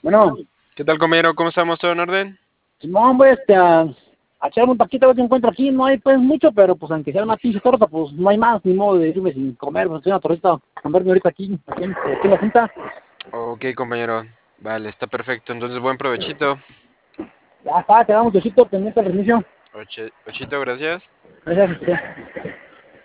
Bueno, ¿Qué tal, compañero? ¿Cómo estamos? ¿Todo en orden? Simón, voy a echarme un taquito a ver qué encuentro aquí. No hay pues mucho, pero pues aunque sea una pinche torta, pues no hay más, ni modo de irme sin comer. Pues una tortita, comerme ahorita aquí en la junta. Ok, compañero. Vale, está perfecto. Entonces, buen provechito. Ya está, te damos besito, pendiente al inicio. Ochito, gracias. Gracias.